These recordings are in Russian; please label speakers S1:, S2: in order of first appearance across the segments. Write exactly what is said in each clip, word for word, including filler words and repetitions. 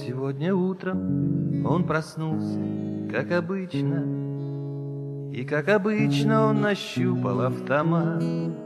S1: Сегодня утром он проснулся, как обычно, и, как обычно, он нащупал автомат.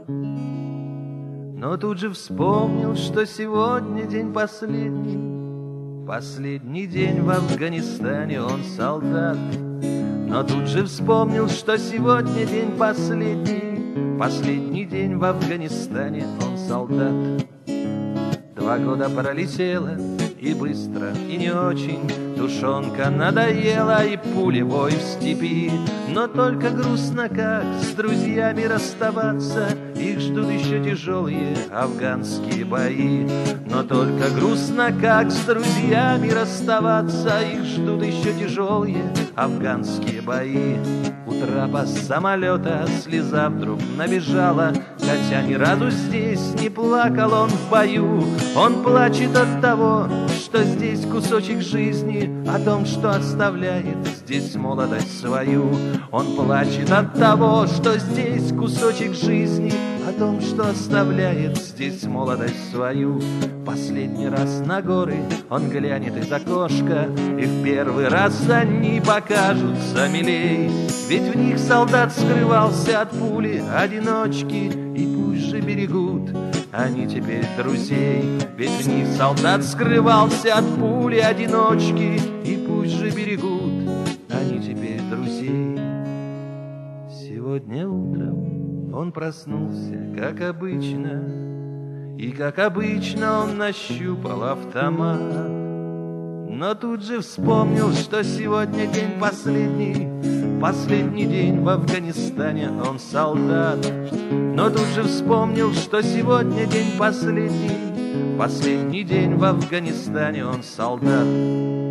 S1: Но тут же вспомнил, что сегодня день последний, последний день в Афганистане, он солдат. Но тут же вспомнил, что сегодня день последний, последний день в Афганистане, он солдат. Два года пролетело, и быстро, и не очень. Тушенка надоела, и пулевой в степи. Но только грустно, как с друзьями расставаться. Их ждут еще тяжелые афганские бои. Но только грустно, как с друзьями расставаться. Их ждут еще тяжелые афганские бои. У трапа самолета слеза вдруг набежала, хотя ни разу здесь не плакал он в бою. Он плачет от того, что здесь кусочек жизни, о том, что оставляет здесь молодость свою. Он плачет от того, что здесь кусочек жизни, о том, что оставляет здесь молодость свою. Последний раз на горы он глянет из окошка, и в первый раз они покажутся милей. Ведь в них солдат скрывался от пули одиночки, и пусть же берегут они теперь друзей. Ведь в них солдат скрывался от пули одиночки, и пусть же берегут они теперь друзей. Сегодня утром он проснулся, как обычно, и, как обычно, он нащупал автомат. Но тут же вспомнил, что сегодня день последний, последний день в Афганистане, он солдат. Но тут же вспомнил, что сегодня день последний, последний день в Афганистане, он солдат.